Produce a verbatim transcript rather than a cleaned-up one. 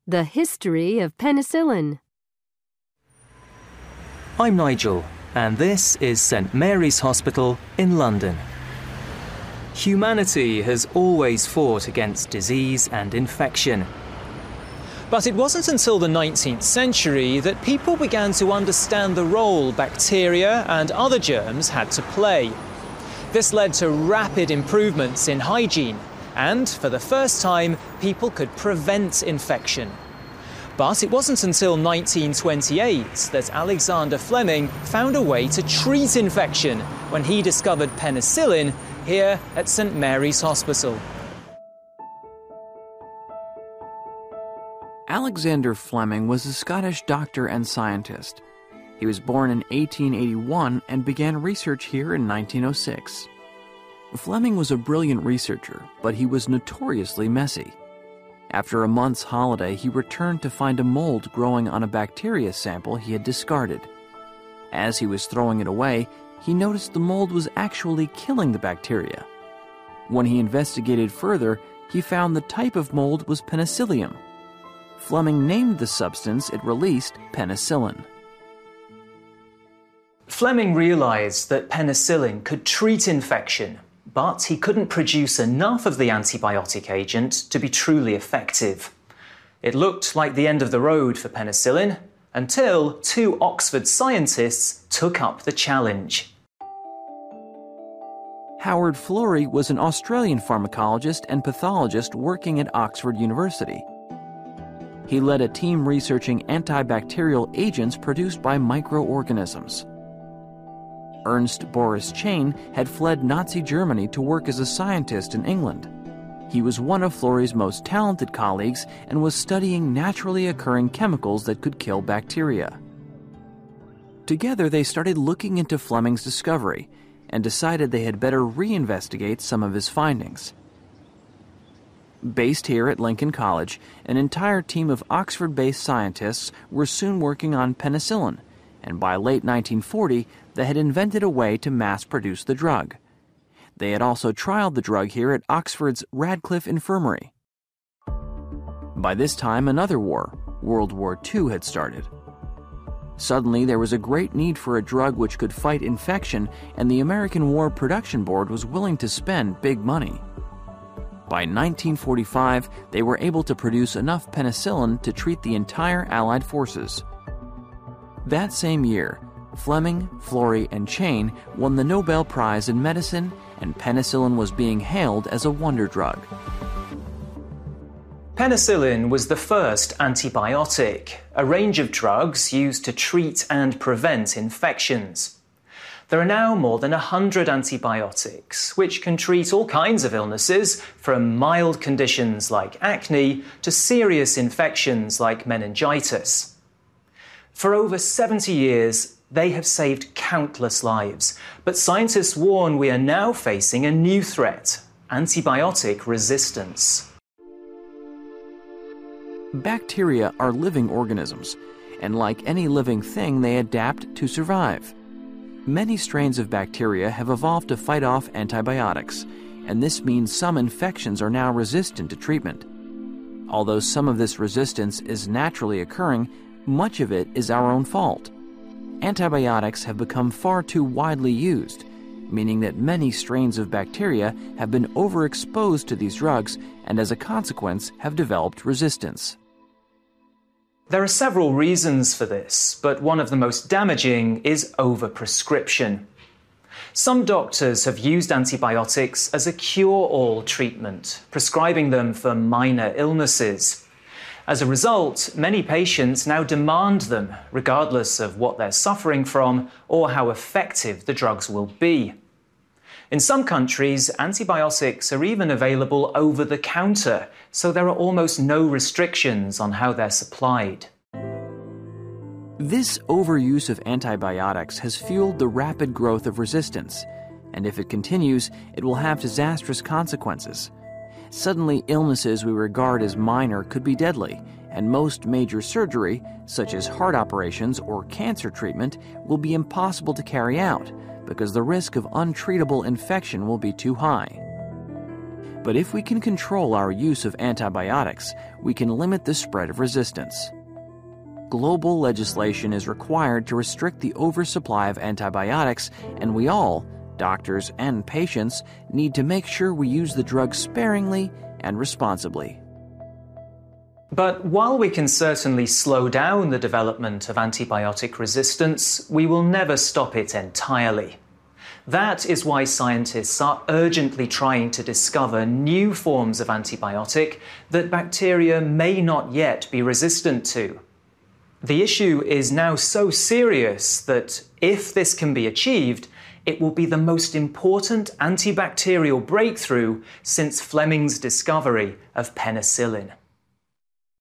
The history of penicillin. I'm Nigel, and this is Saint Mary's Hospital in London. Humanity has always fought against disease and infection. But it wasn't until the nineteenth century that people began to understand the role bacteria and other germs had to play. This led to rapid improvements in hygiene, and for the first time, people could prevent infection. But it wasn't until nineteen twenty-eight that Alexander Fleming found a way to treat infection when he discovered penicillin here at Saint Mary's Hospital. Alexander Fleming was a Scottish doctor and scientist. He was born in eighteen eighty-one and began research here in nineteen oh six. Fleming was a brilliant researcher, but he was notoriously messy. After a month's holiday, he returned to find a mold growing on a bacteria sample he had discarded. As he was throwing it away, he noticed the mold was actually killing the bacteria. When he investigated further, he found the type of mold was Penicillium. Fleming named the substance it released penicillin. Fleming realised that penicillin could treat infection, but he couldn't produce enough of the antibiotic agent to be truly effective. It looked like the end of the road for penicillin until two Oxford scientists took up the challenge. Howard Florey was an Australian pharmacologist and pathologist working at Oxford University. He led a team researching antibacterial agents produced by microorganisms. Ernst Boris Chain had fled Nazi Germany to work as a scientist in England. He was one of Florey's most talented colleagues and was studying naturally occurring chemicals that could kill bacteria. Together, they started looking into Fleming's discovery and decided they had better reinvestigate some of his findings. Based here at Lincoln College, an entire team of Oxford-based scientists were soon working on penicillin, and by late nineteen forty, they had invented a way to mass-produce the drug. They had also trialed the drug here at Oxford's Radcliffe Infirmary. By this time, another war, World War Two, had started. Suddenly, there was a great need for a drug which could fight infection, and the American War Production Board was willing to spend big money. By nineteen forty-five, they were able to produce enough penicillin to treat the entire Allied forces. That same year, Fleming, Florey, and Chain won the Nobel Prize in Medicine, and penicillin was being hailed as a wonder drug. Penicillin was the first antibiotic, a range of drugs used to treat and prevent infections. There are now more than one hundred antibiotics, which can treat all kinds of illnesses, from mild conditions like acne to serious infections like meningitis. For over seventy years, they have saved countless lives, but scientists warn we are now facing a new threat: antibiotic resistance. Bacteria are living organisms, and like any living thing, they adapt to survive. Many strains of bacteria have evolved to fight off antibiotics, and this means some infections are now resistant to treatment. Although some of this resistance is naturally occurring, much of it is our own fault. Antibiotics have become far too widely used, meaning that many strains of bacteria have been overexposed to these drugs and as a consequence have developed resistance. There are several reasons for this, but one of the most damaging is overprescription. Some doctors have used antibiotics as a cure-all treatment, prescribing them for minor illnesses. As a result, many patients now demand them, regardless of what they're suffering from or how effective the drugs will be. In some countries, antibiotics are even available over the counter, so there are almost no restrictions on how they're supplied. This overuse of antibiotics has fueled the rapid growth of resistance, and if it continues, it will have disastrous consequences. Suddenly, illnesses we regard as minor could be deadly, and most major surgery, such as heart operations or cancer treatment, will be impossible to carry out because the risk of untreatable infection will be too high. But if we can control our use of antibiotics, we can limit the spread of resistance. Global legislation is required to restrict the oversupply of antibiotics, and we all, doctors and patients, need to make sure we use the drug sparingly and responsibly. But while we can certainly slow down the development of antibiotic resistance, we will never stop it entirely. That is why scientists are urgently trying to discover new forms of antibiotic that bacteria may not yet be resistant to. The issue is now so serious that if this can be achieved, it will be the most important antibacterial breakthrough since Fleming's discovery of penicillin.